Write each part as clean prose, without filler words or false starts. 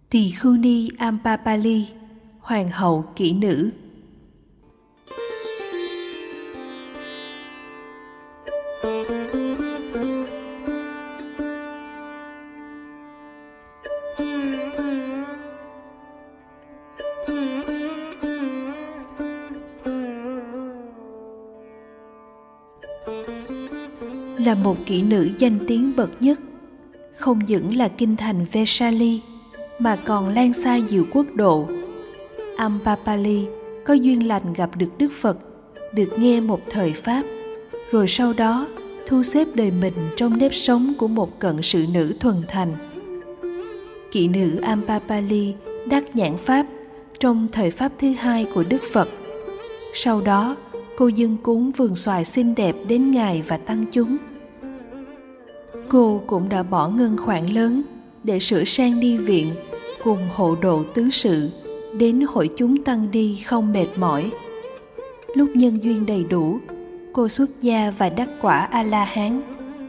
Tỳ Khưu Ni Ampapali, hoàng hậu kỹ nữ. Là một kỹ nữ danh tiếng bậc nhất, không những là kinh thành Vesali mà còn lan xa nhiều quốc độ. Ampapali có duyên lành gặp được Đức Phật, được nghe một thời Pháp, rồi sau đó thu xếp đời mình trong nếp sống của một cận sự nữ thuần thành. Kỹ nữ Ampapali đắc nhãn Pháp trong thời Pháp thứ hai của Đức Phật. Sau đó, cô dâng cúng vườn xoài xinh đẹp đến Ngài và tăng chúng. Cô cũng đã bỏ ngân khoản lớn để sửa sang ni viện cùng hộ độ tứ sự đến hội chúng tăng ni không mệt mỏi. Lúc nhân duyên đầy đủ, cô xuất gia và đắc quả A-la-hán.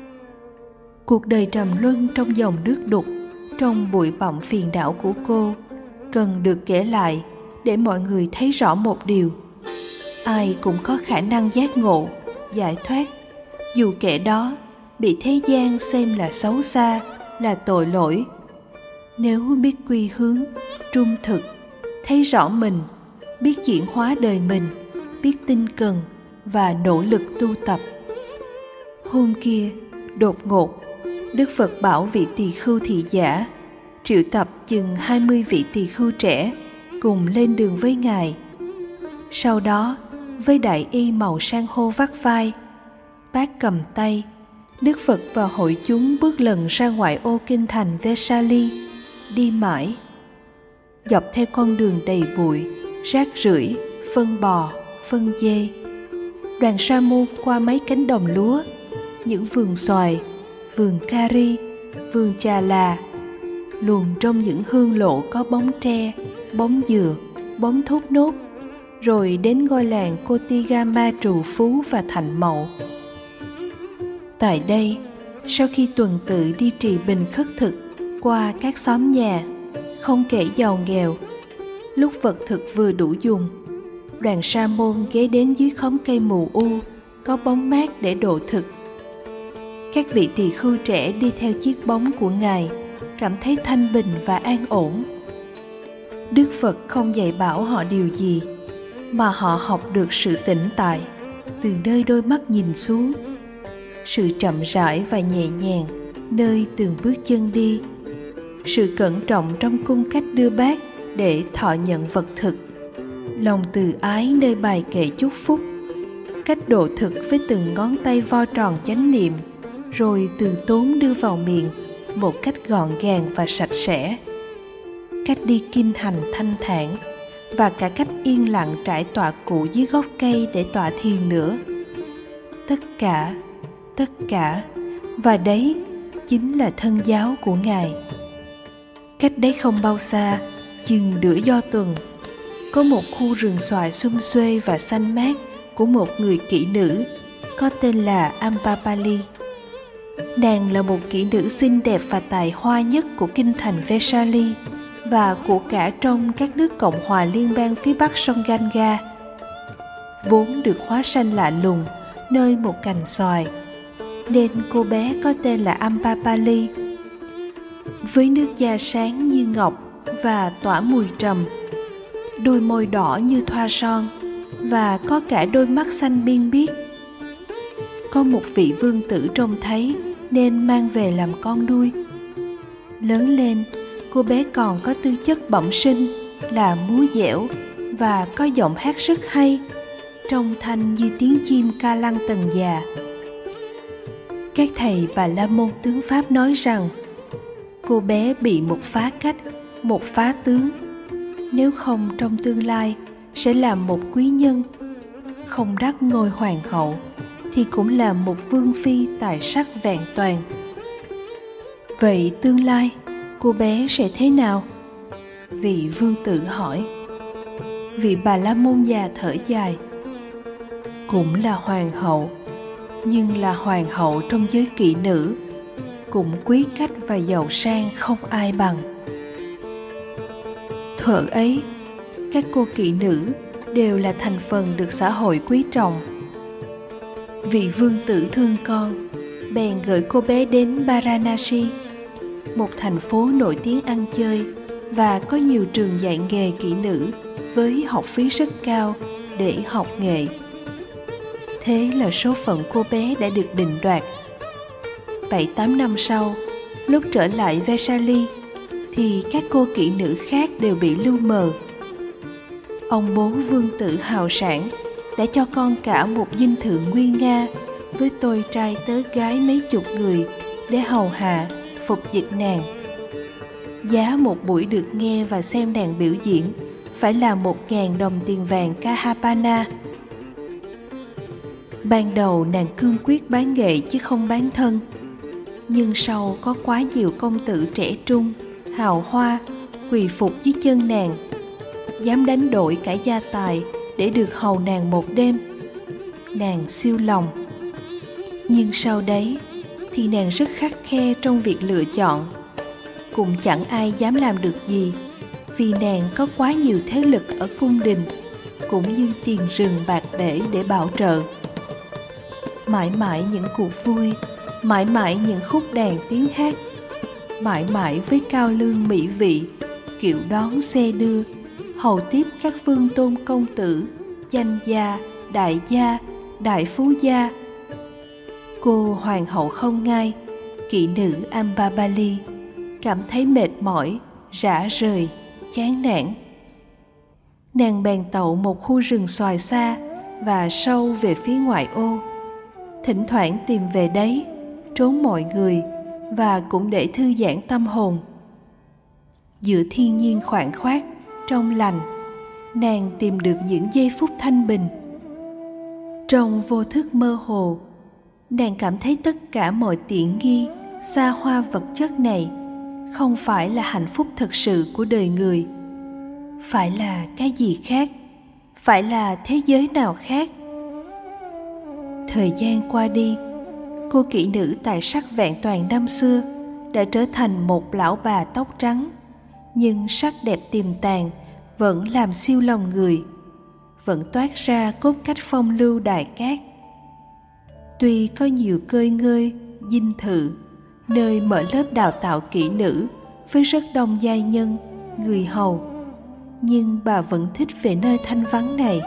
Cuộc đời trầm luân trong dòng nước đục, trong bụi bặm phiền não của cô cần được kể lại để mọi người thấy rõ một điều: ai cũng có khả năng giác ngộ, giải thoát, dù kẻ đó bị thế gian xem là xấu xa, là tội lỗi. Nếu biết quy hướng, trung thực, thấy rõ mình, biết chuyển hóa đời mình, biết tinh cần và nỗ lực tu tập. Hôm kia, đột ngột, Đức Phật bảo vị tỳ khưu thị giả triệu tập chừng 20 vị tỳ khưu trẻ cùng lên đường với Ngài. Sau đó, với đại y màu san hô vắt vai, bát cầm tay, Đức Phật và hội chúng bước lần ra ngoại ô kinh thành Vesali, đi mãi. Dọc theo con đường đầy bụi, rác rưởi, phân bò, phân dê, đoàn sa môn qua mấy cánh đồng lúa, những vườn xoài, vườn cari, vườn trà là, luồn trong những hương lộ có bóng tre, bóng dừa, bóng thốt nốt, rồi đến ngôi làng Kotigama trù phú và thành mậu. Tại đây, sau khi tuần tự đi trì bình khất thực qua các xóm nhà, không kể giàu nghèo, lúc vật thực vừa đủ dùng, đoàn sa môn ghé đến dưới khóm cây mù u có bóng mát để độ thực. Các vị tỳ khưu trẻ đi theo chiếc bóng của Ngài cảm thấy thanh bình và an ổn. Đức Phật không dạy bảo họ điều gì, mà họ học được sự tĩnh tại từ nơi đôi mắt nhìn xuống, sự chậm rãi và nhẹ nhàng nơi từng bước chân đi, sự cẩn trọng trong cung cách đưa bát để thọ nhận vật thực, lòng từ ái nơi bài kệ chúc phúc, cách độ thực với từng ngón tay vo tròn chánh niệm, rồi từ tốn đưa vào miệng một cách gọn gàng và sạch sẽ, cách đi kinh hành thanh thản, và cả cách yên lặng trải tọa cụ dưới gốc cây để tọa thiền nữa. Tất cả, và đấy chính là thân giáo của Ngài. Cách đấy không bao xa, chừng nửa do tuần, có một khu rừng xoài sum xuê và xanh mát của một người kỹ nữ có tên là Ampapali. Nàng là một kỹ nữ xinh đẹp và tài hoa nhất của kinh thành Vesali và của cả trong các nước Cộng hòa liên bang phía bắc sông Ganga. Vốn được hóa sanh lạ lùng nơi một cành xoài, nên cô bé có tên là Ampapali. Với nước da sáng như ngọc và tỏa mùi trầm, đôi môi đỏ như thoa son, và có cả đôi mắt xanh biên biếc. Có một vị vương tử trông thấy nên mang về làm con nuôi. Lớn lên, cô bé còn có tư chất bẩm sinh là múa dẻo và có giọng hát rất hay, trong thanh như tiếng chim ca lăng tần già. Các thầy Bà La Môn tướng Pháp nói rằng cô bé bị một phá cách, một phá tướng, nếu không trong tương lai sẽ làm một quý nhân, không đắc ngôi hoàng hậu thì cũng là một vương phi tài sắc vẹn toàn. Vậy tương lai cô bé sẽ thế nào? Vị vương tử hỏi. Vị Bà La Môn già thở dài. Cũng là hoàng hậu, nhưng là hoàng hậu trong giới kỹ nữ, cũng quý cách và giàu sang không ai bằng. thuở ấy, các cô kỵ nữ đều là thành phần được xã hội quý trọng. Vị vương tử thương con, bèn gửi cô bé đến Varanasi, một thành phố nổi tiếng ăn chơi và có nhiều trường dạy nghề kỹ nữ với học phí rất cao để học nghệ. Thế là số phận cô bé đã được định đoạt. 7-8 năm sau, lúc trở lại Vesali, thì các cô kỹ nữ khác đều bị lu mờ. Ông bố vương tử hào sản đã cho con cả một dinh thự nguy nga với tôi trai tớ gái mấy chục người để hầu hạ, phục dịch nàng. Giá một buổi được nghe và xem nàng biểu diễn phải là 1.000 đồng tiền vàng Kahapana. Ban đầu nàng cương quyết bán nghệ chứ không bán thân, nhưng sau có quá nhiều công tử trẻ trung, hào hoa quỳ phục dưới chân nàng, dám đánh đổi cả gia tài để được hầu nàng một đêm. Nàng siêu lòng. Nhưng sau đấy thì nàng rất khắt khe trong việc lựa chọn. Cũng chẳng ai dám làm được gì, vì nàng có quá nhiều thế lực ở cung đình, cũng như tiền rừng bạc bể để bảo trợ. Mãi mãi những cuộc vui, mãi mãi những khúc đàn tiếng hát, mãi mãi với cao lương mỹ vị, kiệu đón xe đưa, hầu tiếp các vương tôn công tử, danh gia, đại phú gia. Cô hoàng hậu không ngai, kỵ nữ Ambabali, cảm thấy mệt mỏi, rã rời, chán nản. Nàng bèn tậu một khu rừng xoài xa và sâu về phía ngoại ô, thỉnh thoảng tìm về đấy, trốn mọi người và cũng để thư giãn tâm hồn. Giữa thiên nhiên khoáng khoát, trong lành, nàng tìm được những giây phút thanh bình. Trong vô thức mơ hồ, nàng cảm thấy tất cả mọi tiện nghi, xa hoa vật chất này không phải là hạnh phúc thực sự của đời người. Phải là cái gì khác, phải là thế giới nào khác. Thời gian qua đi, cô kỹ nữ tài sắc vẹn toàn năm xưa đã trở thành một lão bà tóc trắng, nhưng sắc đẹp tiềm tàng vẫn làm siêu lòng người, vẫn toát ra cốt cách phong lưu đại cát. Tuy có nhiều cơi ngơi, dinh thự, nơi mở lớp đào tạo kỹ nữ với rất đông giai nhân, người hầu, nhưng bà vẫn thích về nơi thanh vắng này.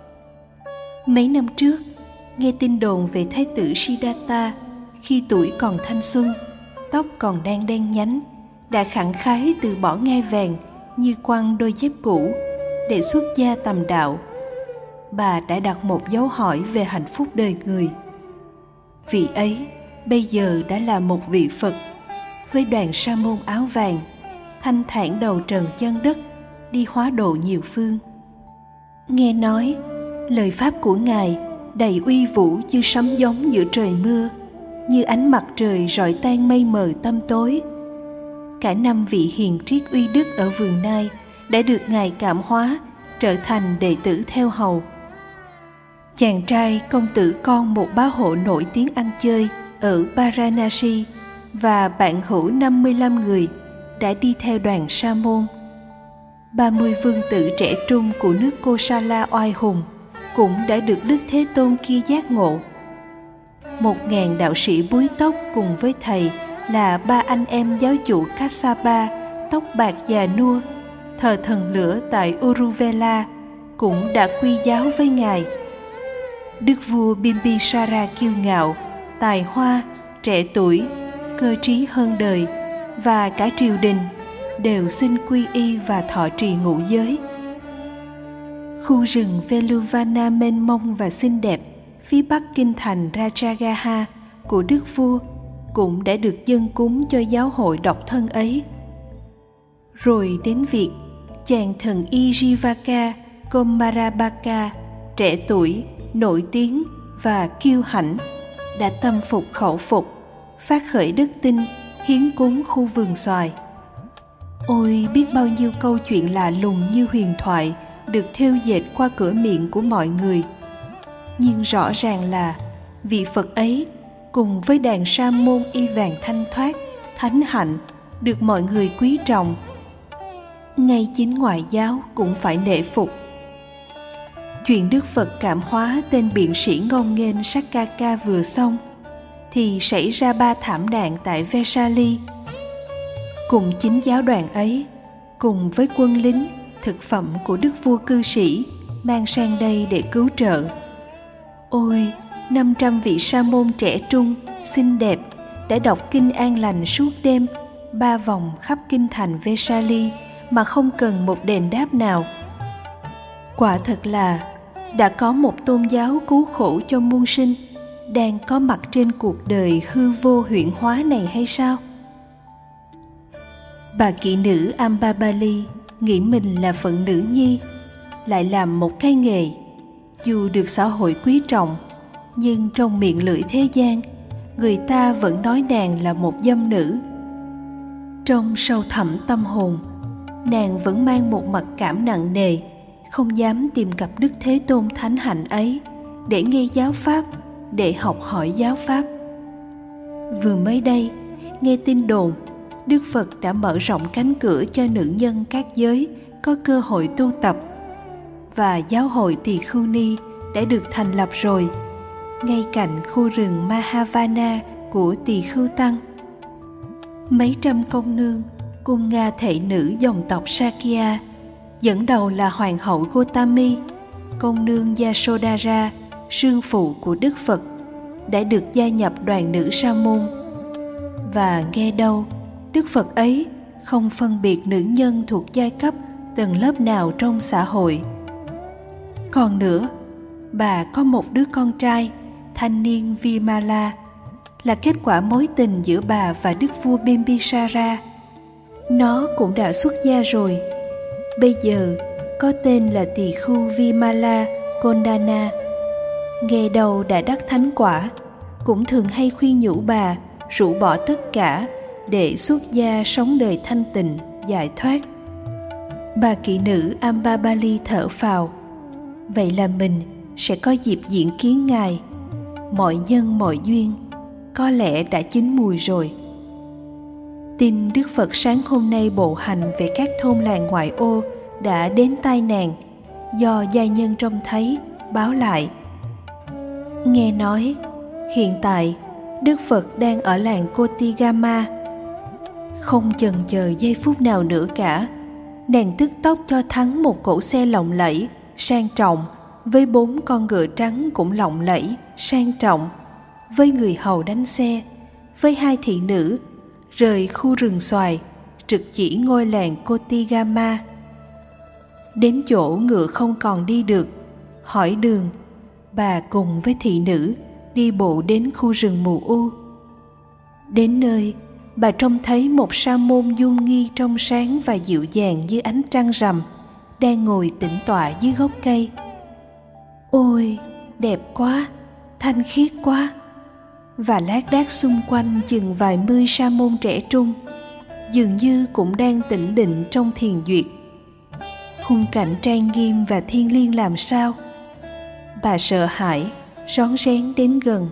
Mấy năm trước, nghe tin đồn về thái tử Siddhartha khi tuổi còn thanh xuân, tóc còn đang đen nhánh, đã khẳng khái từ bỏ ngai vàng như quăng đôi dép cũ để xuất gia tầm đạo. Bà đã đặt một dấu hỏi về hạnh phúc đời người. Vị ấy bây giờ đã là một vị Phật với đoàn sa môn áo vàng, thanh thản đầu trần chân đất, đi hóa độ nhiều phương. Nghe nói lời pháp của Ngài đầy uy vũ như sấm gióng giữa trời mưa, như ánh mặt trời rọi tan mây mờ tăm tối. Cả 5 vị hiền triết uy đức ở vườn Nai đã được Ngài cảm hóa, trở thành đệ tử theo hầu. Chàng trai công tử con một bá hộ nổi tiếng ăn chơi ở Varanasi và bạn hữu 55 người đã đi theo đoàn sa môn. 30 vương tử trẻ trung của nước Kosala oai hùng cũng đã được Đức Thế Tôn kia giác ngộ. 1.000 đạo sĩ búi tóc cùng với thầy là 3 anh em giáo chủ Kassapa, tóc bạc già nua, thờ thần lửa tại Uruvela, cũng đã quy giáo với Ngài. Đức vua Bimbisara kiêu ngạo, tài hoa, trẻ tuổi, cơ trí hơn đời, và cả triều đình đều xin quy y và thọ trì ngũ giới. Khu rừng Veluvana mênh mông và xinh đẹp phía bắc kinh thành Rajagaha của đức vua cũng đã được dâng cúng cho giáo hội độc thân ấy. Rồi đến việc chàng thần y Jivaka Komarabaka, trẻ tuổi, nổi tiếng và kiêu hãnh, đã tâm phục khẩu phục, phát khởi đức tin, hiến cúng khu vườn xoài. Ôi, biết bao nhiêu câu chuyện lạ lùng như huyền thoại được thêu dệt qua cửa miệng của mọi người. Nhưng rõ ràng là vị Phật ấy cùng với đàn sa môn y vàng thanh thoát, thánh hạnh được mọi người quý trọng. ngay chính ngoại giáo cũng phải nể phục. Chuyện Đức Phật cảm hóa tên biện sĩ ngông nghênh Sakkaka vừa xong thì xảy ra 3 thảm nạn tại Vesali. Cùng chính giáo đoàn ấy, cùng với quân lính, thực phẩm của đức vua cư sĩ mang sang đây để cứu trợ. Ôi, 500 vị sa môn trẻ trung, xinh đẹp đã đọc kinh an lành suốt đêm, 3 vòng khắp kinh thành Vesali mà không cần một đền đáp nào. Quả thật là đã có một tôn giáo cứu khổ cho muôn sinh đang có mặt trên cuộc đời hư vô huyễn hóa này hay sao? Bà kỹ nữ Ambabali nghĩ mình là phận nữ nhi, lại làm một cái nghề, dù được xã hội quý trọng, nhưng trong miệng lưỡi thế gian, người ta vẫn nói nàng là một dâm nữ. Trong sâu thẳm tâm hồn, nàng vẫn mang một mặc cảm nặng nề, không dám tìm gặp Đức Thế Tôn thánh hạnh ấy để nghe giáo pháp, để học hỏi giáo pháp. Vừa mới đây, nghe tin đồn Đức Phật đã mở rộng cánh cửa cho nữ nhân các giới có cơ hội tu tập, và giáo hội Tỳ Khưu Ni đã được thành lập rồi, ngay cạnh khu rừng Mahavana của Tỳ Khưu Tăng. Mấy trăm công nương, cung Nga thệ nữ dòng tộc Sakya, dẫn đầu là Hoàng hậu Gotami, công nương Yasodhara, sương phụ của Đức Phật, đã được gia nhập đoàn nữ sa môn. Và nghe đâu, Đức Phật ấy không phân biệt nữ nhân thuộc giai cấp tầng lớp nào trong xã hội. Còn nữa, bà có một đứa con trai, thanh niên Vimala, là kết quả mối tình giữa bà và đức vua Bimbisara. Nó cũng đã xuất gia rồi, bây giờ có tên là tỳ khưu Vimala Kondana. Nghe đầu đã đắc thánh quả, cũng thường hay khuyên nhủ bà rũ bỏ tất cả để xuất gia sống đời thanh tịnh, giải thoát. Bà kỹ nữ Ambabali thở phào, vậy là mình sẽ có dịp diện kiến Ngài. Mọi nhân mọi duyên có lẽ đã chín mùi rồi. Tin Đức Phật sáng hôm nay bộ hành về các thôn làng ngoại ô đã đến tai nàng, do giai nhân trông thấy báo lại. Nghe nói hiện tại Đức Phật đang ở làng Kotigama. Không chần chờ giây phút nào nữa cả, nàng tức tốc cho thắng một cỗ xe lộng lẫy, sang trọng, với 4 con ngựa trắng cũng lộng lẫy, sang trọng, với người hầu đánh xe, với 2 thị nữ, rời khu rừng xoài, trực chỉ ngôi làng Kotigama. Đến chỗ ngựa không còn đi được, hỏi đường, bà cùng với thị nữ đi bộ đến khu rừng mù u. Đến nơi, bà trông thấy một sa môn dung nghi trong sáng và dịu dàng như ánh trăng rằm, đang ngồi tĩnh tọa dưới gốc cây. Ôi, đẹp quá, thanh khiết quá. Và lác đác xung quanh chừng vài mươi sa môn trẻ trung, dường như cũng đang tĩnh định trong thiền duyệt. Khung cảnh trang nghiêm và thiêng liêng làm sao. Bà sợ hãi, rón rén đến gần.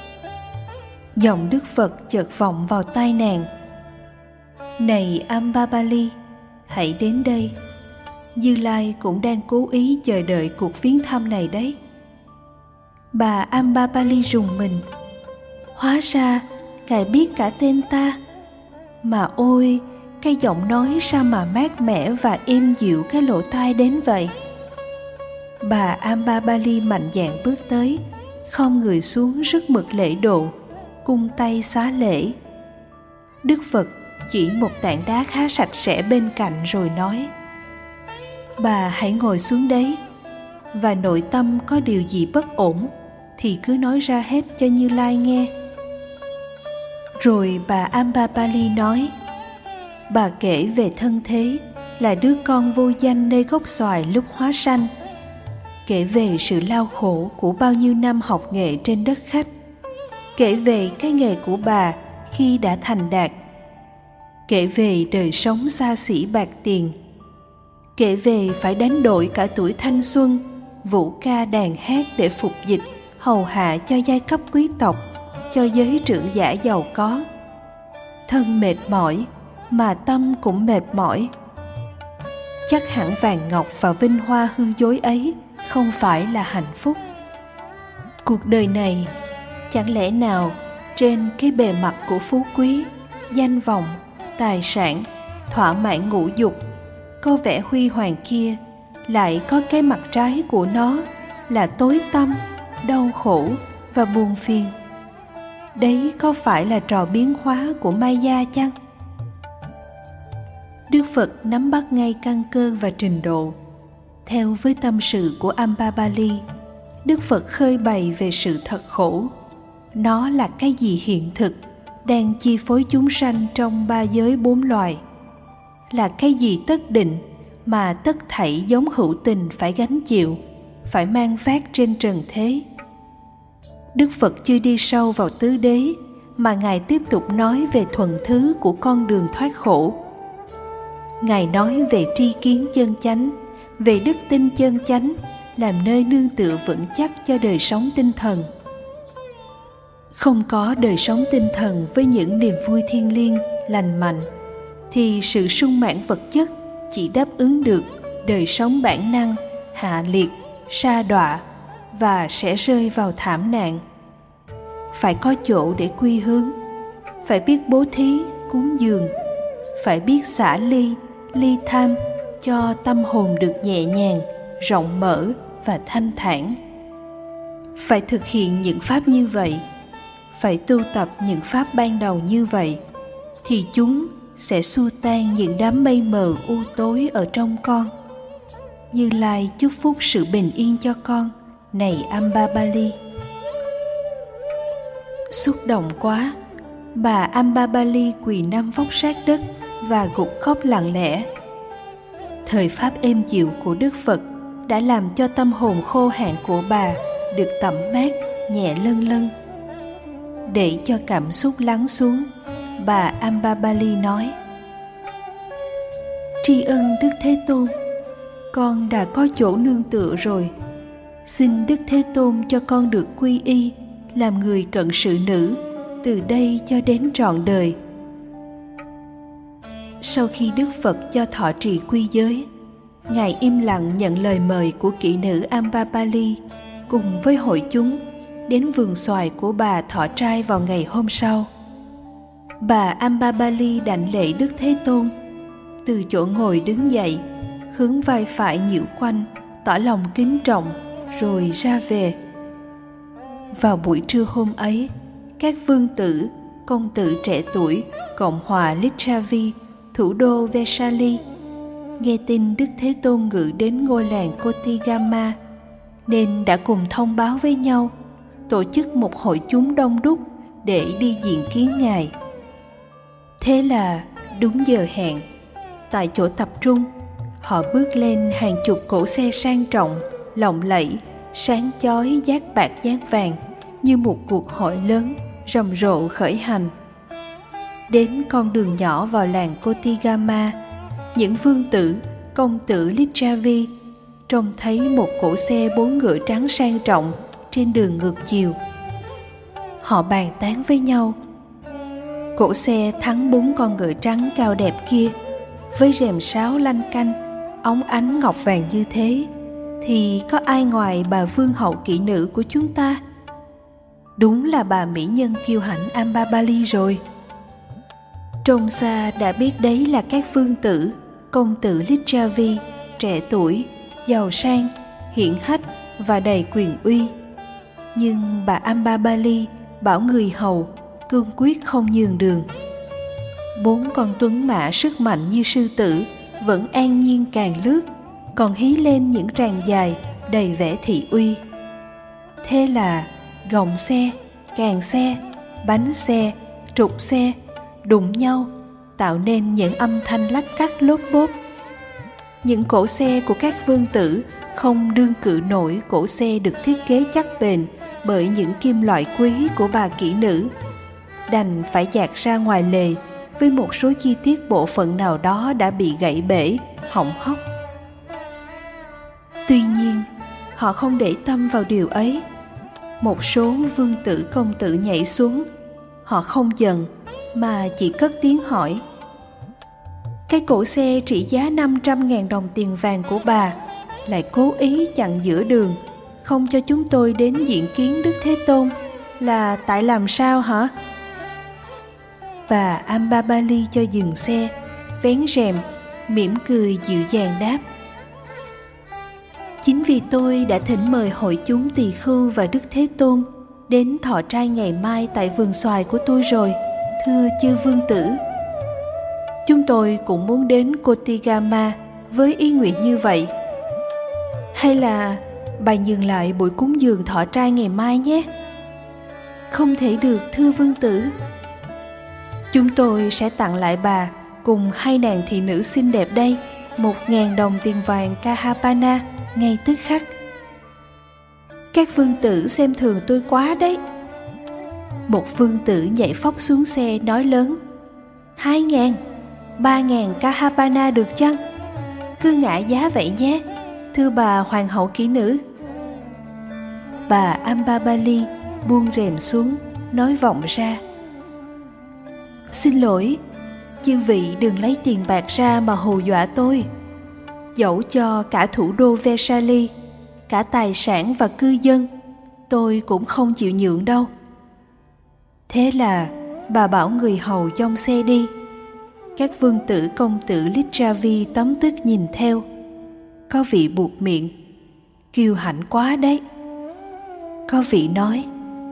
Giọng Đức Phật chợt vọng vào tai nàng. Này Ambabali, hãy đến đây. Như Lai cũng đang cố ý chờ đợi cuộc viếng thăm này đấy. Bà Ambabali rùng mình. Hóa ra Ngài biết cả tên ta. Mà ôi, cái giọng nói sao mà mát mẻ và êm dịu cái lỗ tai đến vậy. Bà Ambabali mạnh dạn bước tới, khom người xuống rất mực lễ độ, cung tay xá lễ. Đức Phật chỉ một tảng đá khá sạch sẽ bên cạnh rồi nói: Bà hãy ngồi xuống đấy, và nội tâm có điều gì bất ổn thì cứ nói ra hết cho Như Lai nghe. Rồi bà Ambabali nói: Bà kể về thân thế là đứa con vô danh nơi gốc xoài lúc hóa sanh, kể về sự lao khổ của bao nhiêu năm học nghệ trên đất khách, kể về cái nghề của bà khi đã thành đạt, kể về đời sống xa xỉ bạc tiền, kể về phải đánh đổi cả tuổi thanh xuân, vũ ca đàn hát để phục dịch, hầu hạ cho giai cấp quý tộc, cho giới trưởng giả giàu có. Thân mệt mỏi, mà tâm cũng mệt mỏi. chắc hẳn vàng ngọc và vinh hoa hư dối ấy không phải là hạnh phúc. Cuộc đời này chẳng lẽ nào trên cái bề mặt của phú quý, danh vọng, tài sản, thỏa mãn ngũ dục có vẻ huy hoàng kia lại có cái mặt trái của nó là tối tăm, đau khổ và buồn phiền? Đấy có phải là trò biến hóa của Maya chăng? Đức Phật nắm bắt ngay căn cơ và trình độ. Theo với tâm sự của Ambabali, Đức Phật khơi bày về sự thật khổ. Nó là cái gì hiện thực, đang chi phối chúng sanh trong ba giới bốn loài. Là cái gì tất định mà tất thảy giống hữu tình phải gánh chịu, phải mang vác trên trần thế. Đức Phật chưa đi sâu vào tứ đế, mà Ngài tiếp tục nói về thuần thứ của con đường thoát khổ. Ngài nói về tri kiến chân chánh, về đức tin chân chánh, làm nơi nương tựa vững chắc cho đời sống tinh thần. Không có đời sống tinh thần với những niềm vui thiêng liêng, lành mạnh, thì sự sung mãn vật chất chỉ đáp ứng được đời sống bản năng, hạ liệt, sa đọa và sẽ rơi vào thảm nạn. Phải có chỗ để quy hướng, phải biết bố thí, cúng dường, phải biết xả ly, ly tham cho tâm hồn được nhẹ nhàng, rộng mở và thanh thản. Phải thực hiện những pháp như vậy, phải tu tập những pháp ban đầu như vậy, thì chúng sẽ xua tan những đám mây mờ u tối ở trong con. Như Lai chúc phúc sự bình yên cho con, này Ambabali. Xúc động quá, bà Ambabali quỳ năm vóc sát đất và gục khóc lặng lẽ. Thời pháp êm dịu của Đức Phật đã làm cho tâm hồn khô hạn của bà được tẩm mát, nhẹ lân lân. Để cho cảm xúc lắng xuống, bà Ambabali nói: Tri ân Đức Thế Tôn, con đã có chỗ nương tựa rồi. Xin Đức Thế Tôn cho con được quy y làm người cận sự nữ từ đây cho đến trọn đời. Sau khi Đức Phật cho thọ trì quy giới, Ngài im lặng nhận lời mời của kỹ nữ Ambabali cùng với hội chúng đến vườn xoài của bà thọ trai vào ngày hôm sau. Bà Ambabali đảnh lễ Đức Thế Tôn, từ chỗ ngồi đứng dậy, hướng vai phải nhiễu quanh, tỏ lòng kính trọng, rồi ra về. Vào buổi trưa hôm ấy, các vương tử, công tử trẻ tuổi Cộng hòa Lichavi, thủ đô Vesali, nghe tin Đức Thế Tôn ngự đến ngôi làng Kotigama, nên đã cùng thông báo với nhau, tổ chức một hội chúng đông đúc để đi diện kiến Ngài. Thế là đúng giờ hẹn, tại chỗ tập trung, họ bước lên hàng chục cỗ xe sang trọng, lộng lẫy, sáng chói dát bạc dát vàng, như một cuộc hội lớn rầm rộ khởi hành. Đến con đường nhỏ vào làng Kotigama, những vương tử, công tử Lichavi trông thấy một cỗ xe 4 ngựa trắng sang trọng trên đường ngược chiều. Họ bàn tán với nhau: cỗ xe thắng 4 con ngựa trắng cao đẹp kia, với rèm sáo lanh canh, óng ánh ngọc vàng như thế, thì có ai ngoài bà vương hậu kỹ nữ của chúng ta? Đúng là bà mỹ nhân kiêu hãnh Ambabali rồi. Trông xa đã biết đấy là các vương tử, công tử Lichavi, trẻ tuổi, giàu sang, hiển hách và đầy quyền uy. Nhưng bà Ambabali bảo người hầu cương quyết không nhường đường. 4 con tuấn mã sức mạnh như sư tử vẫn an nhiên càng lướt, còn hí lên những tràng dài đầy vẻ thị uy. Thế là gọng xe, càng xe, bánh xe, trục xe đụng nhau, tạo nên những âm thanh lách cách lốp bốp. Những cỗ xe của các vương tử không đương cự nổi cỗ xe được thiết kế chắc bền bởi những kim loại quý của bà kỹ nữ, đành phải dạt ra ngoài lề với một số chi tiết bộ phận nào đó đã bị gãy bể, hỏng hóc. Tuy nhiên, họ không để tâm vào điều ấy. Một số vương tử công tử nhảy xuống, họ không giận mà chỉ cất tiếng hỏi: Cái cỗ xe trị giá 500.000 đồng tiền vàng của bà lại cố ý chặn giữa đường, không cho chúng tôi đến diện kiến Đức Thế Tôn, là tại làm sao hả? Bà Ambabali cho dừng xe, vén rèm, mỉm cười dịu dàng đáp: Chính vì tôi đã thỉnh mời hội chúng tỳ khưu và Đức Thế Tôn đến thọ trai ngày mai tại vườn xoài của tôi rồi, thưa chư vương tử. Chúng tôi cũng muốn đến Kotigama với ý nguyện như vậy. Hay là bà nhường lại buổi cúng dường thọ trai ngày mai nhé? Không thể được, thưa vương tử. Chúng tôi sẽ tặng lại bà cùng hai nàng thị nữ xinh đẹp đây 1.000 đồng tiền vàng Kahapana ngay tức khắc. Các vương tử xem thường tôi quá đấy. Một vương tử nhảy phóc xuống xe nói lớn: 2.000, 3.000 Kahapana được chăng? Cứ ngã giá vậy nhé, thưa bà hoàng hậu kỹ nữ. Bà Ambabali buông rèm xuống, nói vọng ra: Xin lỗi, chư vị đừng lấy tiền bạc ra mà hù dọa tôi. Dẫu cho cả thủ đô Vesali, cả tài sản và cư dân, tôi cũng không chịu nhượng đâu. Thế là bà bảo người hầu dông xe đi. Các vương tử công tử Lichavi tấm tức nhìn theo. Có vị buột miệng: Kiêu hãnh quá đấy. Có vị nói: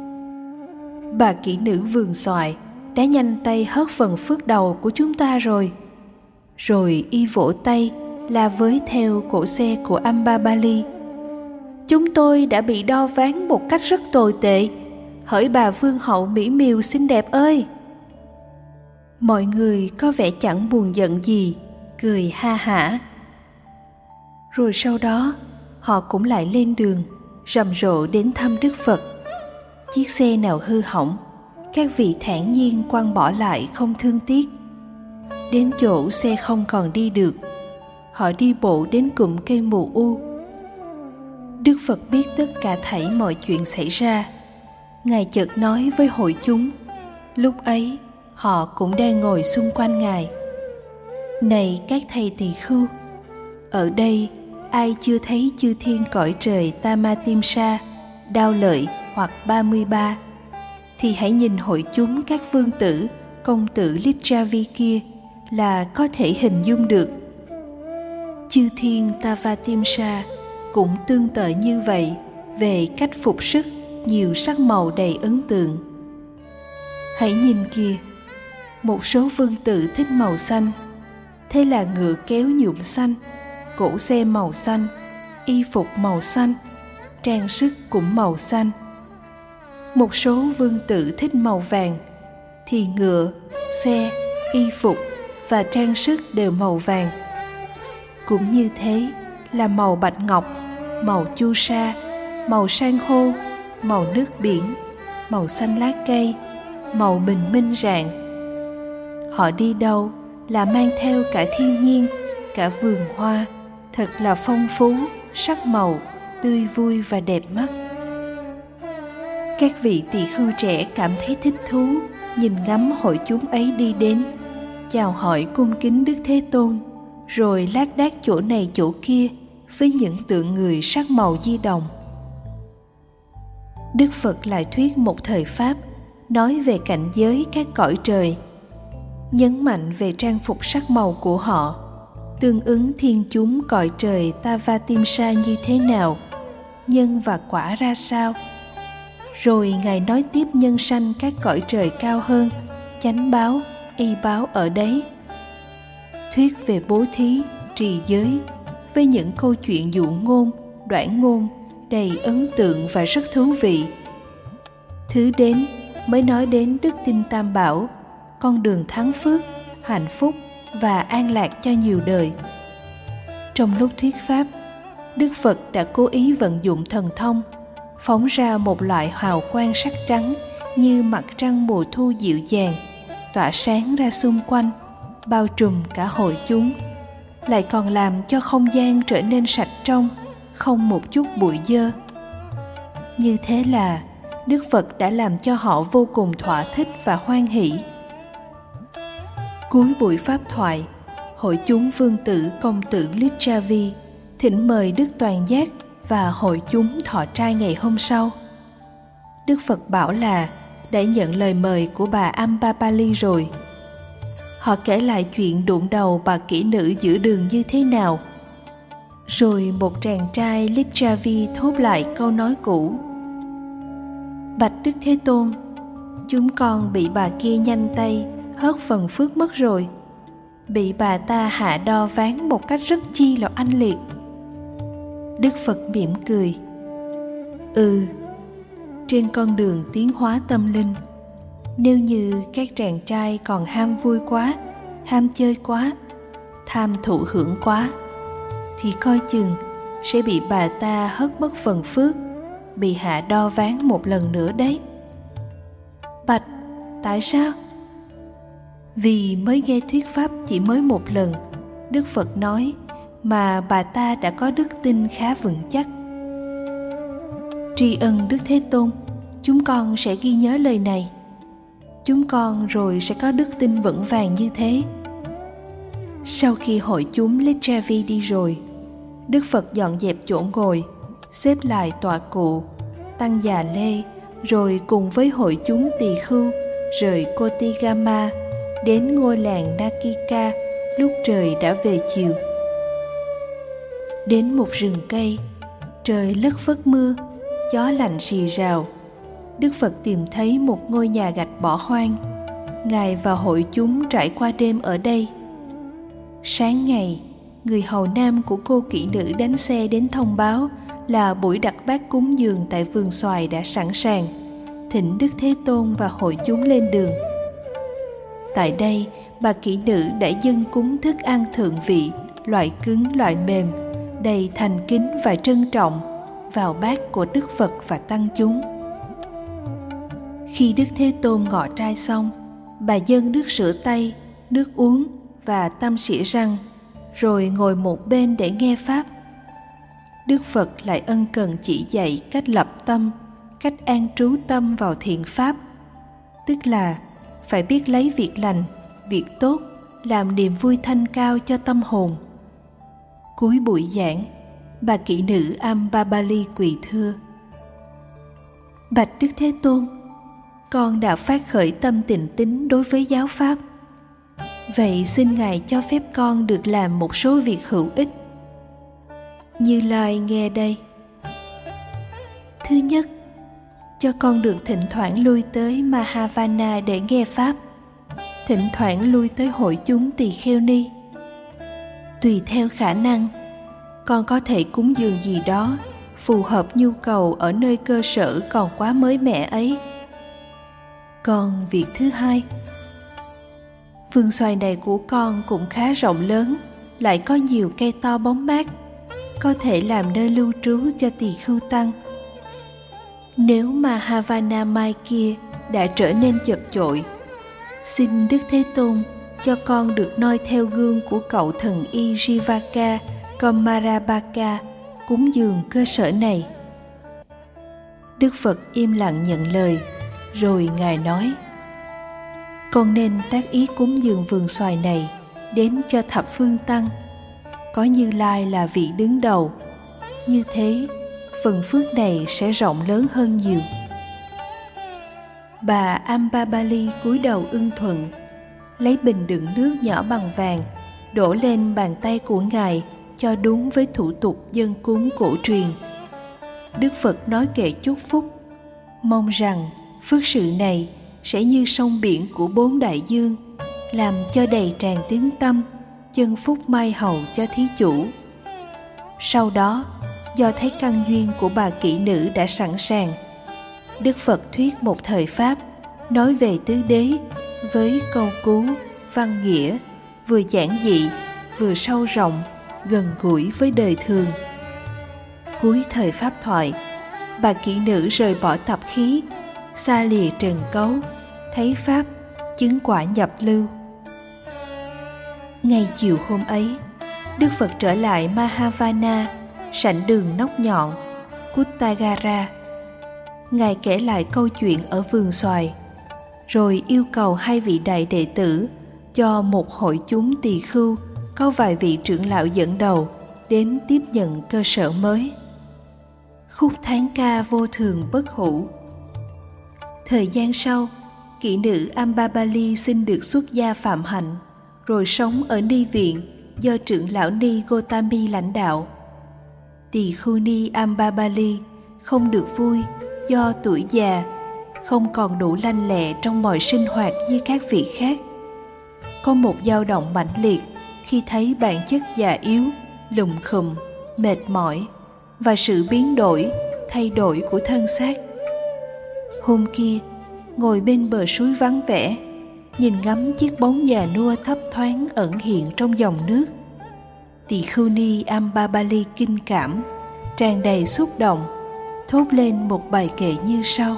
Bà kỹ nữ vườn xoài đã nhanh tay hớt phần phước đầu của chúng ta rồi. Rồi y vỗ tay la với theo cỗ xe của Ambabali: Chúng tôi đã bị đo ván một cách rất tồi tệ, hỡi bà vương hậu mỹ miều xinh đẹp ơi. Mọi người có vẻ chẳng buồn giận gì, cười ha hả. Rồi sau đó họ cũng lại lên đường, rầm rộ đến thăm Đức Phật. Chiếc xe nào hư hỏng, các vị thản nhiên quăng bỏ lại không thương tiếc. Đến chỗ xe không còn đi được, họ đi bộ đến cụm cây mù u. Đức Phật biết tất cả thảy mọi chuyện xảy ra. Ngài chợt nói với hội chúng. Lúc ấy họ cũng đang ngồi xung quanh Ngài: Này các thầy tỳ khưu, ở đây ai chưa thấy chư thiên cõi trời Tamatimsa, Đao Lợi hoặc 33, thì hãy nhìn hội chúng các vương tử, công tử Lichavi kia là có thể hình dung được. Chư thiên Tavatimsa cũng tương tự như vậy về cách phục sức nhiều sắc màu đầy ấn tượng. Hãy nhìn kìa, một số vương tử thích màu xanh, thế là ngựa kéo nhuộm xanh, cỗ xe màu xanh, y phục màu xanh, trang sức cũng màu xanh. Một số vương tử thích màu vàng, thì ngựa, xe, y phục và trang sức đều màu vàng. Cũng như thế là màu bạch ngọc, màu chu sa, màu san hô, màu nước biển, màu xanh lá cây, màu bình minh rạng. Họ đi đâu là mang theo cả thiên nhiên, cả vườn hoa, thật là phong phú, sắc màu, tươi vui và đẹp mắt. Các vị tỳ khưu trẻ cảm thấy thích thú nhìn ngắm hội chúng ấy đi đến, chào hỏi cung kính Đức Thế Tôn, rồi lác đác chỗ này chỗ kia với những tượng người sắc màu di động. Đức Phật lại thuyết một thời Pháp, nói về cảnh giới các cõi trời, nhấn mạnh về trang phục sắc màu của họ, tương ứng thiên chúng cõi trời Tavatimsa như thế nào, nhân và quả ra sao. Rồi Ngài nói tiếp nhân sanh các cõi trời cao hơn, chánh báo, y báo ở đấy. Thuyết về bố thí, trì giới, với những câu chuyện dụ ngôn, đoản ngôn, đầy ấn tượng và rất thú vị. Thứ đến mới nói đến đức tin Tam Bảo, con đường thắng phước, hạnh phúc và an lạc cho nhiều đời. Trong lúc thuyết pháp, Đức Phật đã cố ý vận dụng thần thông, phóng ra một loại hào quang sắc trắng như mặt trăng mùa thu dịu dàng, tỏa sáng ra xung quanh, bao trùm cả hội chúng, lại còn làm cho không gian trở nên sạch trong, không một chút bụi dơ. Như thế là Đức Phật đã làm cho họ vô cùng thỏa thích và hoan hỷ. Cuối buổi pháp thoại, hội chúng vương tử công tử Lichavi thỉnh mời Đức Toàn Giác và hội chúng thọ trai ngày hôm sau. Đức Phật bảo là đã nhận lời mời của bà Ambapali rồi. Họ kể lại chuyện đụng đầu bà kỹ nữ giữa đường như thế nào. Rồi một chàng trai Lichavi thốt lại câu nói cũ: Bạch Đức Thế Tôn, chúng con bị bà kia nhanh tay hớt phần phước mất rồi. Bị bà ta hạ đo ván một cách rất chi là oanh liệt. Đức Phật mỉm cười: trên con đường tiến hóa tâm linh, nếu như các chàng trai còn ham vui quá, ham chơi quá, tham thụ hưởng quá, thì coi chừng sẽ bị bà ta hất mất phần phước, bị hạ đo ván một lần nữa đấy. Bạch, tại sao? Vì mới nghe thuyết pháp chỉ mới một lần, Đức Phật nói, mà bà ta đã có đức tin khá vững chắc. Tri ân Đức Thế Tôn, chúng con sẽ ghi nhớ lời này. Chúng con rồi sẽ có đức tin vững vàng như thế. Sau khi hội chúng Lichavi đi rồi, Đức Phật dọn dẹp chỗ ngồi, xếp lại tọa cụ, tăng già lê, rồi cùng với hội chúng tỳ khưu rời Kotigama đến ngôi làng Nakika lúc trời đã về chiều. Đến một rừng cây, trời lất phất mưa, gió lạnh rì rào. Đức Phật tìm thấy một ngôi nhà gạch bỏ hoang. Ngài và hội chúng trải qua đêm ở đây. Sáng ngày, người hầu nam của cô kỹ nữ đánh xe đến thông báo là buổi đặt bát cúng dường tại vườn xoài đã sẵn sàng, thỉnh Đức Thế Tôn và hội chúng lên đường. Tại đây, bà kỹ nữ đã dâng cúng thức ăn thượng vị, loại cứng loại mềm, đầy thành kính và trân trọng vào bát của Đức Phật và tăng chúng. Khi Đức Thế Tôn ngọ trai xong, bà dâng nước rửa tay, nước uống và tăm xỉa răng, rồi ngồi một bên để nghe pháp. Đức Phật lại ân cần chỉ dạy cách lập tâm, cách an trú tâm vào thiện pháp, tức là phải biết lấy việc lành, việc tốt làm niềm vui thanh cao cho tâm hồn. Cuối buổi giảng, bà kỹ nữ Ambapali quỳ thưa: Bạch Đức Thế Tôn, con đã phát khởi tâm tịnh tín đối với giáo pháp. Vậy xin Ngài cho phép con được làm một số việc hữu ích. Như Lai nghe đây. Thứ nhất, cho con được thỉnh thoảng lui tới Mahavana để nghe pháp, thỉnh thoảng lui tới hội chúng tỳ kheo ni. Tùy theo khả năng, con có thể cúng dường gì đó phù hợp nhu cầu ở nơi cơ sở còn quá mới mẻ ấy. Còn việc thứ hai, vườn xoài này của con cũng khá rộng lớn, lại có nhiều cây to bóng mát, có thể làm nơi lưu trú cho tỳ khưu tăng. Nếu mà Havana mai kia đã trở nên chật chội, xin Đức Thế Tôn cho con được noi theo gương của cậu thần y Jivaka Komarabaka cúng dường cơ sở này. Đức Phật im lặng nhận lời, rồi Ngài nói: Con nên tác ý cúng dường vườn xoài này đến cho thập phương tăng, có Như Lai là vị đứng đầu. Như thế, phần phước này sẽ rộng lớn hơn nhiều. Bà Ambapali cúi đầu ưng thuận, lấy bình đựng nước nhỏ bằng vàng, đổ lên bàn tay của Ngài cho đúng với thủ tục dâng cúng cổ truyền. Đức Phật nói kệ chúc phúc, mong rằng phước sự này sẽ như sông biển của 4 đại dương, làm cho đầy tràn tín tâm, chân phúc mai hầu cho thí chủ. Sau đó, do thấy căn duyên của bà kỹ nữ đã sẵn sàng, Đức Phật thuyết một thời pháp, nói về tứ đế với câu cú, văn nghĩa, vừa giản dị, vừa sâu rộng, gần gũi với đời thường. Cuối thời pháp thoại, bà kỹ nữ rời bỏ tập khí, xa lìa trần cấu, thấy pháp, chứng quả nhập lưu. Ngay chiều hôm ấy, Đức Phật trở lại Mahavana, sảnh đường nóc nhọn, Kuttagara. Ngài kể lại câu chuyện ở vườn xoài, rồi yêu cầu 2 vị đại đệ tử cho một hội chúng tỳ khưu có vài vị trưởng lão dẫn đầu đến tiếp nhận cơ sở mới. Khúc thán ca vô thường bất hủ. Thời gian sau, kỹ nữ Ambabali xin được xuất gia phạm hạnh, rồi sống ở ni viện do trưởng lão ni Gotami lãnh đạo. Tỳ khưu ni Ambabali không được vui do tuổi già, không còn đủ lanh lẹ trong mọi sinh hoạt như các vị khác. Có một dao động mãnh liệt khi thấy bản chất già yếu, lùm khùm, mệt mỏi và sự biến đổi, thay đổi của thân xác. Hôm kia, ngồi bên bờ suối vắng vẻ, nhìn ngắm chiếc bóng già nua thấp thoáng ẩn hiện trong dòng nước, tỳ khưu ni Ambabali kinh cảm, tràn đầy xúc động, thốt lên một bài kệ như sau: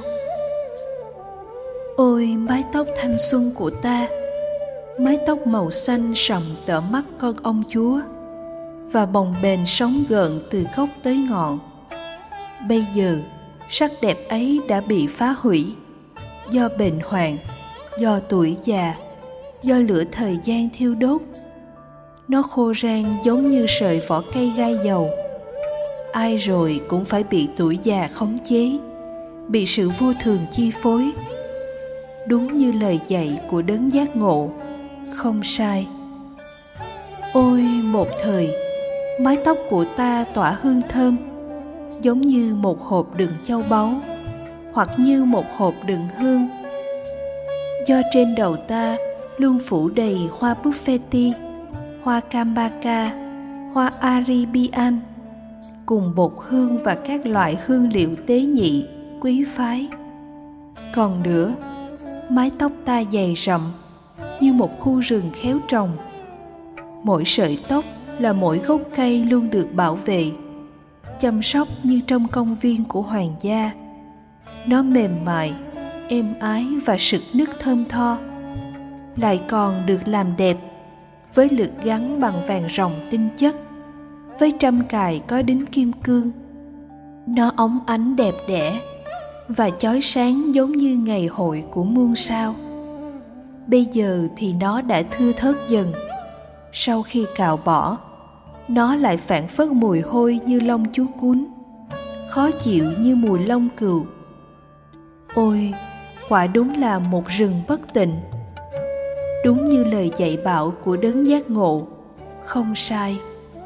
Ôi mái tóc thanh xuân của ta, mái tóc màu xanh sậm tở mắt con ông chúa, và bồng bềnh sóng gợn từ gốc tới ngọn. Bây giờ sắc đẹp ấy đã bị phá hủy do bệnh hoạn, do tuổi già, do lửa thời gian thiêu đốt. Nó khô rang giống như sợi vỏ cây gai dầu. Ai rồi cũng phải bị tuổi già khống chế, bị sự vô thường chi phối. Đúng như lời dạy của đấng giác ngộ, không sai. Ôi một thời, mái tóc của ta tỏa hương thơm, giống như một hộp đựng châu báu, hoặc như một hộp đựng hương. Do trên đầu ta luôn phủ đầy hoa buffeti, hoa cambaka, hoa aribian, cùng bột hương và các loại hương liệu tế nhị, quý phái. Còn nữa, mái tóc ta dày rậm như một khu rừng khéo trồng. Mỗi sợi tóc là mỗi gốc cây luôn được bảo vệ, chăm sóc như trong công viên của hoàng gia. Nó mềm mại, êm ái và sực nức thơm tho, lại còn được làm đẹp với lược gắn bằng vàng ròng tinh chất, với trăm cài có đính kim cương. Nó óng ánh đẹp đẽ và chói sáng giống như ngày hội của muôn sao. Bây giờ thì nó đã thưa thớt dần. Sau khi cạo bỏ, nó lại phảng phất mùi hôi như lông chú cún, khó chịu như mùi lông cừu. Ôi, quả đúng là một rừng bất tịnh. Đúng như lời dạy bảo của đấng giác ngộ, không sai.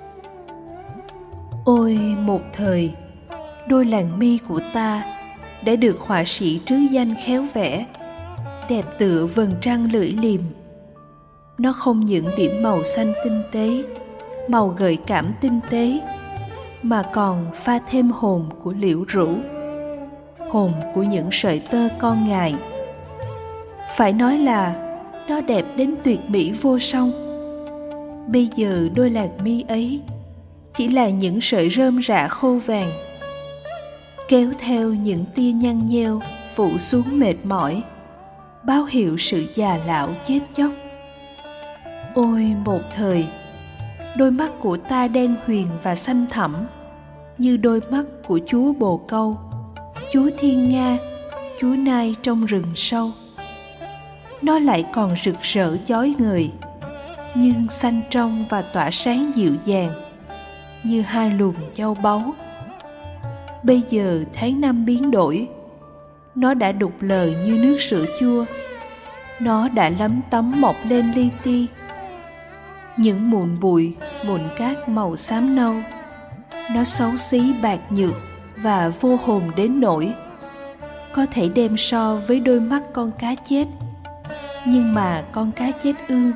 Ôi một thời, đôi làn mi của ta đã được họa sĩ trứ danh khéo vẽ, đẹp tựa vầng trăng lưỡi liềm. Nó không những điểm màu xanh tinh tế, màu gợi cảm tinh tế, mà còn pha thêm hồn của liễu rũ, hồn của những sợi tơ con ngài. Phải nói là nó đẹp đến tuyệt mỹ vô song. Bây giờ đôi làn mi ấy chỉ là những sợi rơm rạ khô vàng, kéo theo những tia nhăn nheo phủ xuống mệt mỏi, báo hiệu sự già lão chết chóc. Ôi một thời, đôi mắt của ta đen huyền và xanh thẳm, như đôi mắt của chúa Bồ Câu, chúa Thiên Nga, chúa Nai trong rừng sâu. Nó lại còn rực rỡ chói ngời, nhưng xanh trong và tỏa sáng dịu dàng, như hai luồng châu báu. Bây giờ tháng năm biến đổi, nó đã đục lờ như nước sữa chua, nó đã lấm tấm mọc lên li ti. Những mụn bụi, mụn cát màu xám nâu, nó xấu xí bạc nhược và vô hồn đến nỗi có thể đem so với đôi mắt con cá chết, nhưng mà con cá chết ương.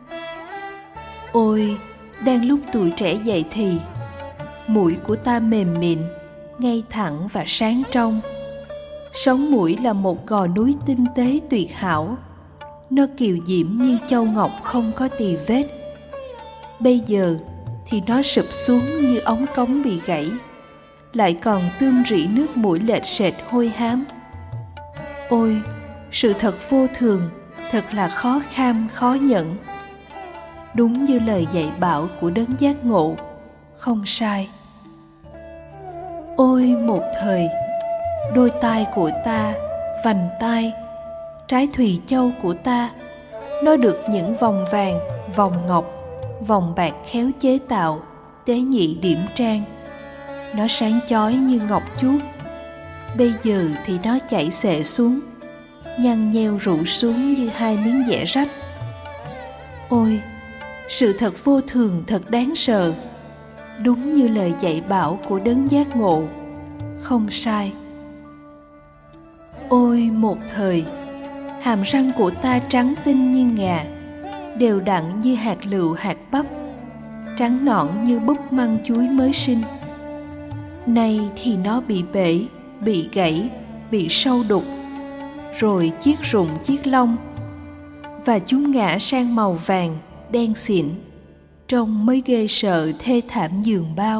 Ôi, đang lúc tuổi trẻ dậy thì, mũi của ta mềm mịn, ngay thẳng và sáng trong. Sống mũi là một gò núi tinh tế tuyệt hảo, nó kiều diễm như châu ngọc không có tì vết. Bây giờ thì nó sụp xuống như ống cống bị gãy, lại còn tươm rỉ nước mũi lệch sệt hôi hám. Ôi, sự thật vô thường, thật là khó kham khó nhẫn. Đúng như lời dạy bảo của đấng giác ngộ, không sai. Ôi một thời, đôi tai của ta, vành tai, trái thùy châu của ta, nó được những vòng vàng, vòng ngọc, vòng bạc khéo chế tạo, tế nhị điểm trang. Nó sáng chói như ngọc chuốt. Bây giờ thì nó chảy xệ xuống, nhăn nheo rủ xuống như hai miếng vẽ rách. Ôi, sự thật vô thường thật đáng sợ, đúng như lời dạy bảo của đấng giác ngộ, không sai. Ôi một thời, hàm răng của ta trắng tinh như ngà, đều đặn như hạt lựu hạt bắp, trắng nõn như búp măng chuối mới sinh. Nay thì nó bị bể, bị gãy, bị sâu đục, rồi chiết rụng chiết lông, và chúng ngã sang màu vàng, đen xịn, trông mới ghê sợ thê thảm giường bao.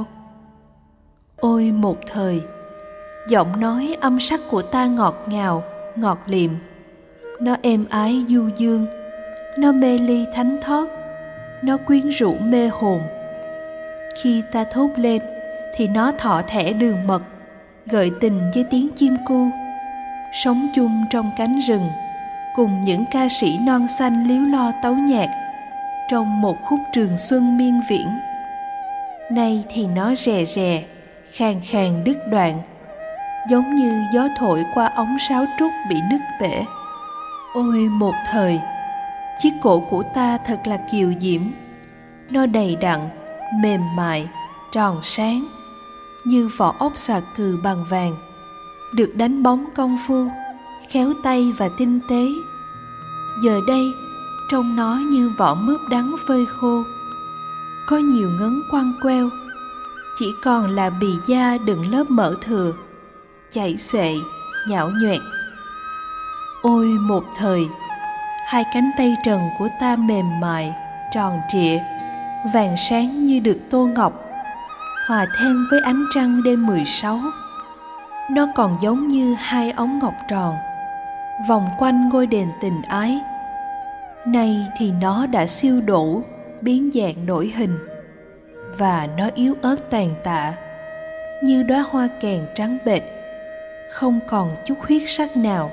Ôi một thời, giọng nói âm sắc của ta ngọt ngào, ngọt liệm. Nó êm ái du dương, nó mê ly thánh thót, nó quyến rũ mê hồn. Khi ta thốt lên thì nó thọ thẻ đường mật, gợi tình với tiếng chim cu, sống chung trong cánh rừng cùng những ca sĩ non xanh líu lo tấu nhạc trong một khúc trường xuân miên viễn. Nay thì nó rè rè, khàn khàn đứt đoạn, giống như gió thổi qua ống sáo trúc bị nứt bể. Ôi một thời, chiếc cổ của ta thật là kiều diễm. Nó đầy đặn, mềm mại, tròn sáng, như vỏ ốc xà cừ bằng vàng, được đánh bóng công phu, khéo tay và tinh tế. Giờ đây, trông nó như vỏ mướp đắng phơi khô, có nhiều ngấn quăng queo, chỉ còn là bì da đựng lớp mỡ thừa, chảy xệ, nhão nhoẹt. Ôi một thời, hai cánh tay trần của ta mềm mại, tròn trịa, vàng sáng như được tô ngọc, hòa thêm với ánh trăng đêm 16. Nó còn giống như hai ống ngọc tròn, vòng quanh ngôi đền tình ái. Nay thì nó đã siêu đổ, biến dạng đổi hình, và nó yếu ớt tàn tạ, như đóa hoa kèn trắng bệch, không còn chút huyết sắc nào.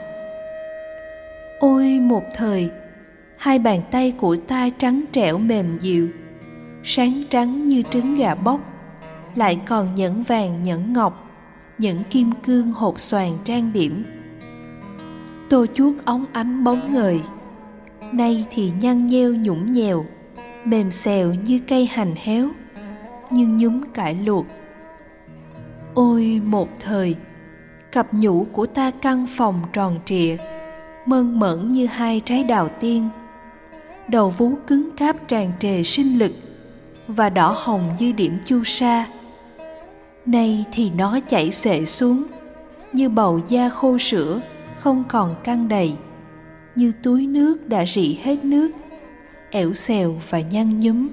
Ôi một thời, hai bàn tay của ta trắng trẻo mềm dịu, sáng trắng như trứng gà bóc, lại còn nhẫn vàng nhẫn ngọc, những kim cương hột xoàn trang điểm. Tô chuốt óng ánh bóng ngời, nay thì nhăn nheo nhũng nhèo, mềm xèo như cây hành héo, như nhúm cải luộc. Ôi một thời, cặp nhũ của ta căn phòng tròn trịa, mơn mởn như hai trái đào tiên, đầu vú cứng cáp tràn trề sinh lực, và đỏ hồng như điểm chu sa. Nay thì nó chảy xệ xuống, như bầu da khô sữa không còn căng đầy, như túi nước đã rỉ hết nước, ẻo xèo và nhăn nhúm.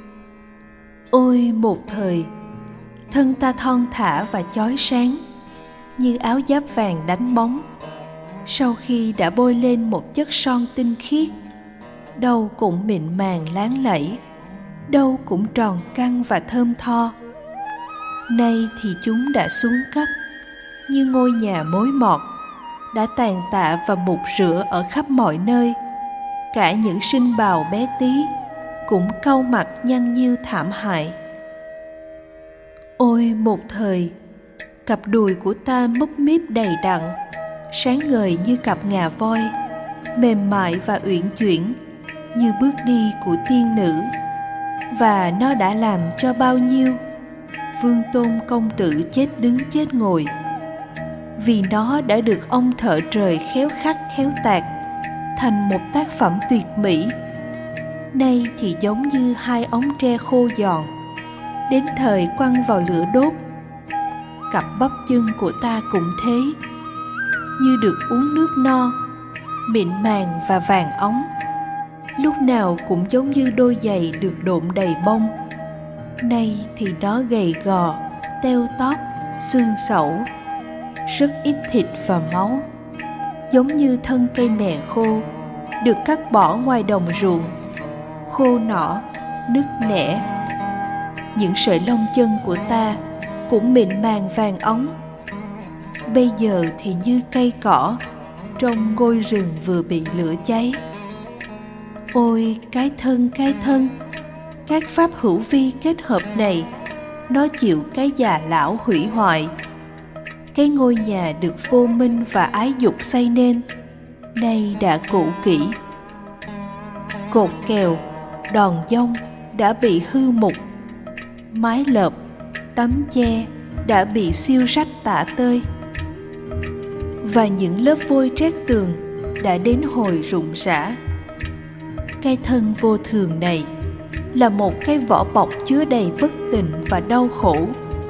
Ôi một thời, thân ta thon thả và chói sáng, như áo giáp vàng đánh bóng, sau khi đã bôi lên một chất son tinh khiết, đâu cũng mịn màng láng lẫy, đâu cũng tròn căng và thơm tho. Nay thì chúng đã xuống cấp, như ngôi nhà mối mọt, đã tàn tạ và mục rửa ở khắp mọi nơi. Cả những sinh bào bé tí cũng cau mặt nhăn nheo thảm hại. Ôi một thời, cặp đùi của ta múp míp đầy đặn, sáng ngời như cặp ngà voi, mềm mại và uyển chuyển như bước đi của tiên nữ. Và nó đã làm cho bao nhiêu vương tôn công tử chết đứng chết ngồi, vì nó đã được ông thợ trời khéo khắc khéo tạc thành một tác phẩm tuyệt mỹ. Nay thì giống như hai ống tre khô giòn, đến thời quăng vào lửa đốt. Cặp bắp chân của ta cũng thế, như được uống nước no, mịn màng và vàng óng, lúc nào cũng giống như đôi giày được độn đầy bông. Nay thì nó gầy gò, teo tóp, xương xẩu, rất ít thịt và máu, giống như thân cây mè khô được cắt bỏ ngoài đồng ruộng, khô nỏ, nứt nẻ. Những sợi lông chân của ta cũng mịn màng vàng óng, bây giờ thì như cây cỏ trong ngôi rừng vừa bị lửa cháy. Ôi cái thân, Các pháp hữu vi kết hợp này, nó chịu cái già lão hủy hoại. Cái ngôi nhà được vô minh và ái dục xây nên, nay đã cũ kỹ. Cột kèo, đòn dông đã bị hư mục. Mái lợp, tấm che đã bị xiêu rách tả tơi. Và những lớp vôi trét tường đã đến hồi rụng rã. Cái thân vô thường này là một cái vỏ bọc chứa đầy bất tịnh và đau khổ.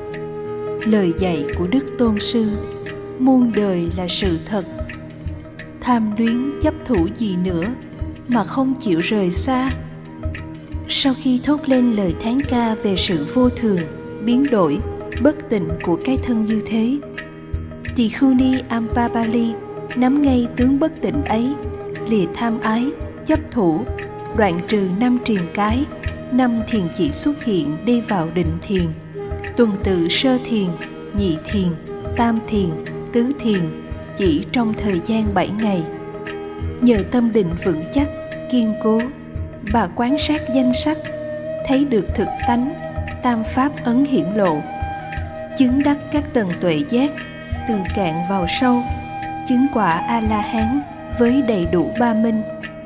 Lời dạy của Đức Tôn Sư, muôn đời là sự thật. Tham luyến chấp thủ gì nữa mà không chịu rời xa. Sau khi thốt lên lời thán ca về sự vô thường, biến đổi, bất tịnh của cái thân như thế, Tỳ Khưu Ni Ampapali nắm ngay tướng bất tịnh ấy, lìa tham ái, chấp thủ, đoạn trừ 5 triền cái, 5 thiền chỉ xuất hiện đi vào định thiền, tuần tự sơ thiền, nhị thiền, tam thiền, tứ thiền chỉ trong thời gian 7 ngày. Nhờ tâm định vững chắc, kiên cố, bà quan sát danh sắc, thấy được thực tánh, tam pháp ấn hiển lộ, chứng đắc các tầng tuệ giác, từ cạn vào sâu, chứng quả A-la-hán với đầy đủ ba minh.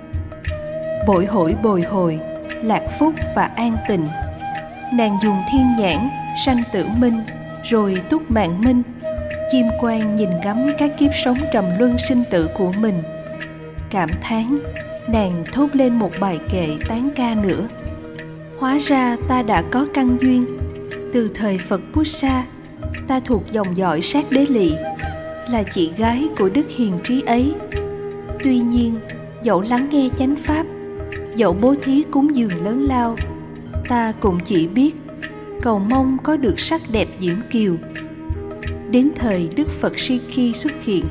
Bồi hồi, lạc phúc và an tịnh. Nàng dùng thiên nhãn, sanh tử minh, rồi túc mạng minh, chiêm quan nhìn ngắm các kiếp sống trầm luân sinh tử của mình. Cảm thán, nàng thốt lên một bài kệ tán ca nữa. Hóa ra ta đã có căn duyên. Từ thời Phật Buddha, ta thuộc dòng dõi sát đế lỵ, là chị gái của đức hiền trí ấy. Tuy nhiên, dẫu lắng nghe chánh pháp, dẫu bố thí cúng dường lớn lao, ta cũng chỉ biết cầu mong có được sắc đẹp diễm kiều. Đến thời Đức Phật Sikhi xuất hiện,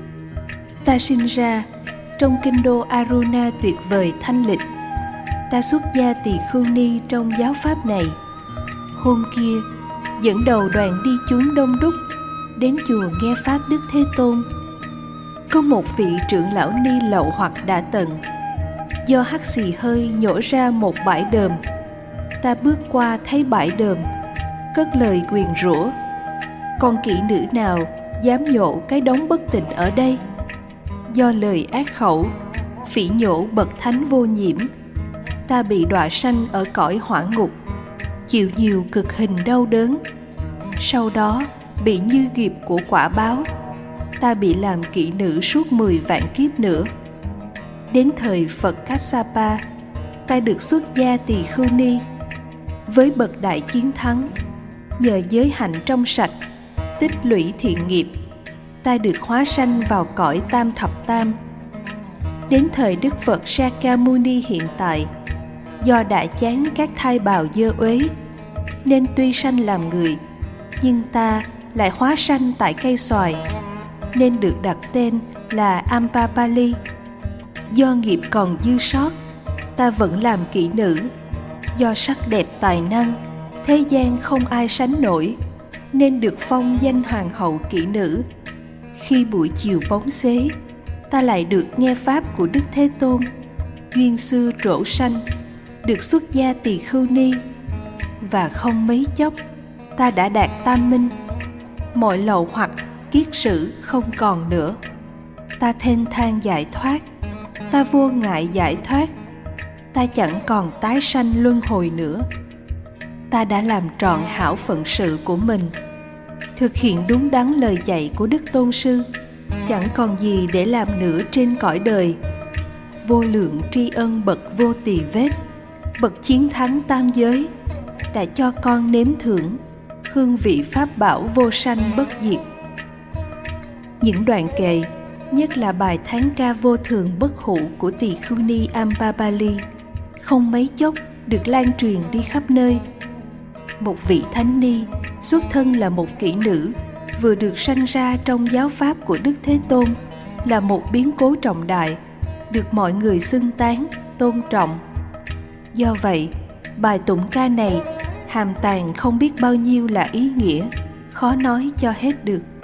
ta sinh ra trong kinh đô Aruna tuyệt vời thanh lịch. Ta xuất gia Tỳ Khưu Ni trong giáo pháp này. Hôm kia, dẫn đầu đoàn đi chúng đông đúc đến chùa nghe pháp Đức Thế Tôn. Có một vị trưởng lão ni lậu hoặc đã tận, do hắt xì hơi nhổ ra một bãi đờm. Ta bước qua thấy bãi đờm, cất lời nguyền rủa: con kỹ nữ nào dám nhổ cái đống bất tịnh ở đây? Do lời ác khẩu, phỉ nhổ bậc thánh vô nhiễm, ta bị đọa sanh ở cõi hỏa ngục, chịu nhiều cực hình đau đớn. Sau đó bị như nghiệp của quả báo, ta bị làm kỹ nữ suốt 10 vạn kiếp nữa. Đến thời Phật Kassapa, ta được xuất gia Tỳ Khưu Ni. Với bậc đại chiến thắng, nhờ giới hạnh trong sạch, tích lũy thiện nghiệp, ta được hóa sanh vào cõi tam thập tam. Đến thời Đức Phật Sakyamuni hiện tại, do đã chán các thai bào dơ uế, nên tuy sanh làm người, nhưng ta lại hóa sanh tại cây xoài, nên được đặt tên là Ampapali. Do nghiệp còn dư sót, ta vẫn làm kỹ nữ. Do sắc đẹp tài năng, thế gian không ai sánh nổi, nên được phong danh hoàng hậu kỹ nữ. Khi buổi chiều bóng xế, ta lại được nghe pháp của Đức Thế Tôn. Duyên xưa trổ sanh, được xuất gia Tỳ Khưu Ni. Và không mấy chốc, ta đã đạt tam minh. Mọi lậu hoặc, kiết sử không còn nữa. Ta thênh thang giải thoát, ta vô ngại giải thoát. Ta chẳng còn tái sanh luân hồi nữa. Ta đã làm trọn hảo phận sự của mình, thực hiện đúng đắn lời dạy của Đức Tôn Sư, chẳng còn gì để làm nữa trên cõi đời. Vô lượng tri ân bậc vô tỳ vết, bậc chiến thắng tam giới, đã cho con nếm thưởng hương vị pháp bảo vô sanh bất diệt. Những đoạn kệ, nhất là bài thán ca vô thường bất hủ của Tỳ Khưu Ni Ampapali, không mấy chốc được lan truyền đi khắp nơi. Một vị thánh ni xuất thân là một kỹ nữ, vừa được sanh ra trong giáo pháp của Đức Thế Tôn, là một biến cố trọng đại, được mọi người xưng tán, tôn trọng. Do vậy, bài tụng ca này hàm tàng không biết bao nhiêu là ý nghĩa, khó nói cho hết được.